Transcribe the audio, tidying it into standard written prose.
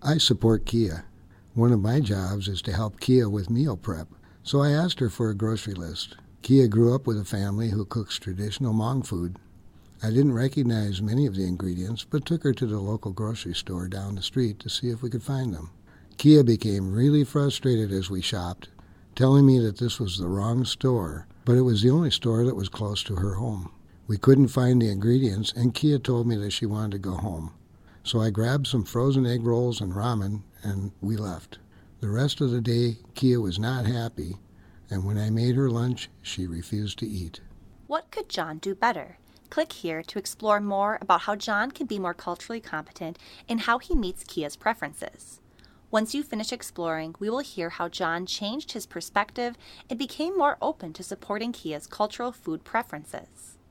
I support Kia. One of my jobs is to help Kia with meal prep, so I asked her for a grocery list. Kia grew up with a family who cooks traditional Hmong food. I didn't recognize many of the ingredients, but took her to the local grocery store down the street to see if we could find them. Kia became really frustrated as we shopped, telling me that this was the wrong store, but it was the only store that was close to her home. We couldn't find the ingredients, and Kia told me that she wanted to go home. So I grabbed some frozen egg rolls and ramen, and we left. The rest of the day, Kia was not happy, and when I made her lunch, she refused to eat. What could John do better? Click here to explore more about how John can be more culturally competent and how he meets Kia's preferences. Once you finish exploring, we will hear how John changed his perspective and became more open to supporting Kia's cultural food preferences.